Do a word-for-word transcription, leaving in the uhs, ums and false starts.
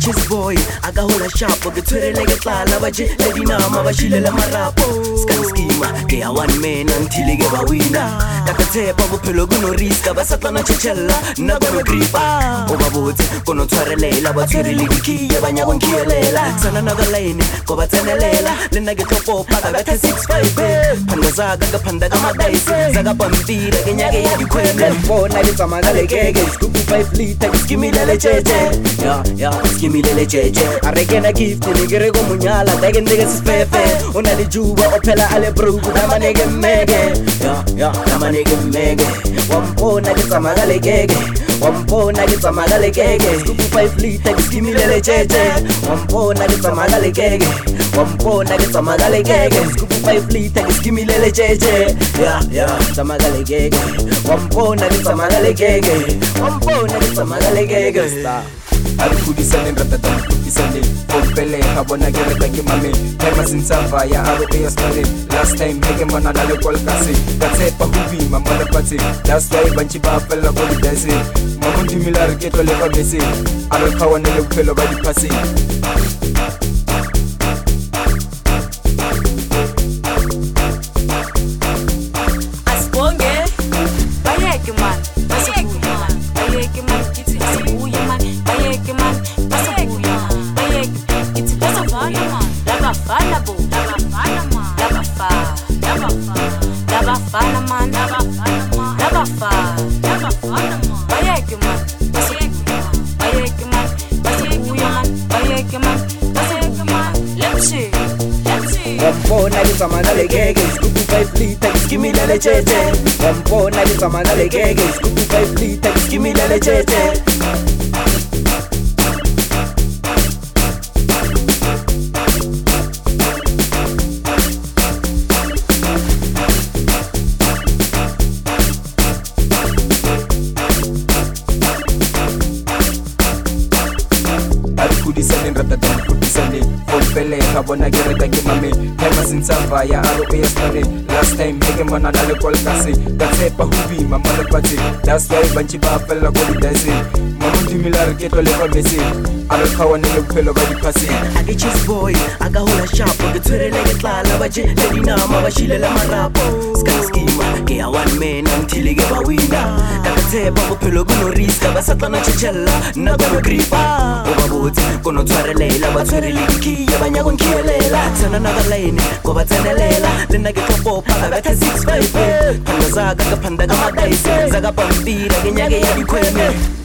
cheese boy aka hola sharp ke tshwerele ke tlala ba je le dinama ba shile le marapo scan schema ke ya one man until ke ba winner ka ka tshepa bophelo kuno risk ba satlana tshela nna ba gripa o ba botse kono tshwarelela ba tshwerele dikiye ba nyako nkielela sana na lane ko ba tsenelela le nna ke tlopopa ka bethe six five phanda zaka ka phanda ka madaisi zaka pampira ke nyake ya dikhwele mbona le tsamaka le keke scoop five liter skimile le cheche ya ya skimile le cheche arekena gift ni gere go munyala dage ndege sifefe ona le juba ophela ale broku na manege mege ya ya na manege mege wampona ke tsamaka le keke wampona ke tsamaka le keke scoop five liter skimile le cheche wampona ke tsamaka le keke wampona ke tsamaka le keke scoop five liter skimile le cheche ya ya tsamaka le keke wampona ke tsamaka le keke wampona ke tsamaka le keke star Alkudisane ratatan kudisane Kompele habona ke rata ke mame Tema sinsava ya aro ya spane Last time hege mana nale kolkase Katse pa hubi mama pati That's why banchi ba fella ko dese Mamundi milar ke tole ba bese Aro kawane le pelo ba di pase Asponge bayeke man bayeke man bayeke man kithi asibuye man bayeke man basibuye bayeke kithi basavana man labafana bo labafana man labafana labafana labafana man labafana man labafana labafana man bayeke man bayeke man basibuye man bayeke man bayeke man lepsi lepsi wampona ke tsamaka le keke scoop five liter skimile le cheche wampona ke tsamaka le keke scoop five liter skimile le cheche Alkudisane ratatan kudisane Kompele habona ke rata ke mame Tema sinsava ya aro ya spane Last time hege mana nale kolkase Katse pa hubi mama pati That's why banchi ba fella ko dese Mamundi milar ke tole ba bese Aro kawane le pelo ba di pase ake cheese boy aka hola sharp ke tshwerele ke tlala ba je le dinama ba shile le marapo scan schema ke ya one man until ke ba winner ka ka tshepa bophelo kuno risk ba satlana tshela nna ba gripa o ba botse kono tshwarelela ba tshwerele dikiye ba nyako nkielela sana na lane ko ba tsenelela le nna ke tlopopa ka bethe six five phanda zaka ka phanda ka madaisi zaka pampira ke nyake ya dikhwele